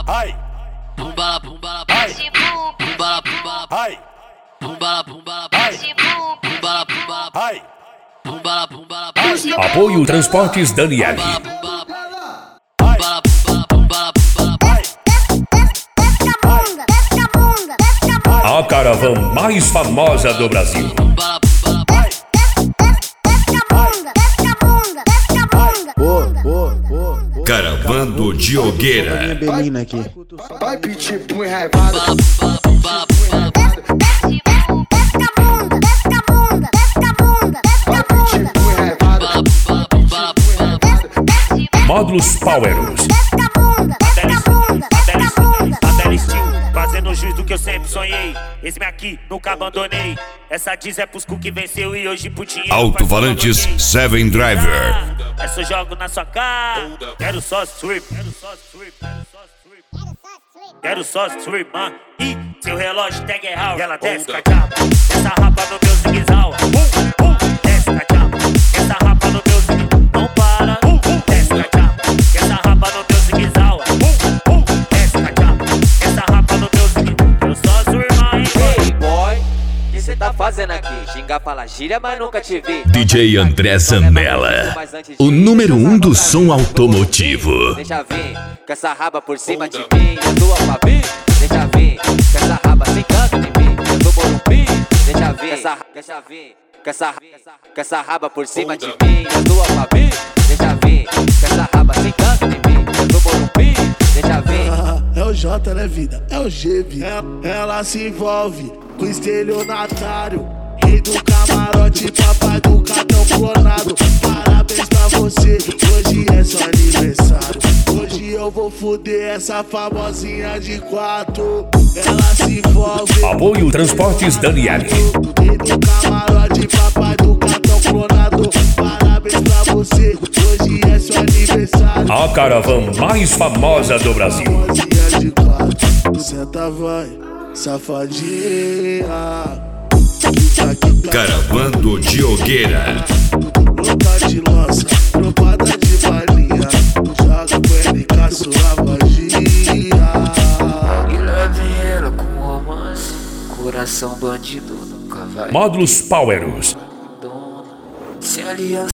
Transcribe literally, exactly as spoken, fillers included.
Ai. Pumbala, pumbala, ai. Pumbala, pumbala, Ai. pumbala, pumbala, ai. Pumbala, pumbala, Ai. pumbala, pumbala, ai. Apoio Transportes Daniel. Pumbala, pumbala, Ai. pumbala, pumbala, pumbala, Ai. A caravana mais famosa do Brasil. pumbala, pumbala, Ai. Caravana do Diogueira. Belina aqui. Vai pedir pro enraivado. pumbala, pumbala, pumbala, Vai pedir pro enraivado. pumbala, pumbala, Módulos Powerus. Adele Steel, fazendo jus do que eu sempre sonhei. Esse aqui, nunca abandonei. Essa diz é pros cu que venceu e hoje pro dinheiro. Alto-falantes Seven Driver. Essa eu jogo na sua cara. Quero só strip, quero só strip, quero só strip. Quero só strip, man. E seu relógio tag é real. E ela desce com a chapa. Essa rapa no meu zigue-zawa. Uh, uh, desce com a chapa. Essa rapa no meu zigue. Não para. Uh, uh, desce com a chapa. Essa rapa no meu zigue-zawa. Uh, uh, desce com a chapa. Essa rapa no meu zigue. Quero só strip, man. Hey boy, o que cê tá fazendo aqui? Xingar fala gíria, mas nunca te vi. D J André Zanella, o número um do som automotivo. Deixa vir, com essa raba por cima de mim. Eu tô Alphaville, deixa vir, com essa raba sem canto de mim. Eu tô Morumbi, deixa vir, essa, deixa vir, com essa, com essa raba por cima de mim. Eu tô Alphaville, deixa vir, com essa raba sem canto de mim. Eu tô Morumbi, deixa vir. Ah, é o J, né, vida? É o G, vida. Ela, ela se envolve com estelionatário. Rei do camarote, papai do cartão clonado. Parabéns pra você, hoje é seu aniversário. Hoje eu vou foder essa famosinha de quatro. Ela se envolve. Apoio Transportes Daniel. Rei do camarote, papai do cartão clonado. Parabéns pra você, hoje é seu aniversário. A caravana mais famosa do Brasil. Famosinha de quatro. Senta, vai, safadinha. Caravana do Diogueira. Nota de lança, tropada de balinha. Joga com N K sua magia. E leve ela com romance. Coração bandido nunca vai. Módulos Powerus. Se aliança.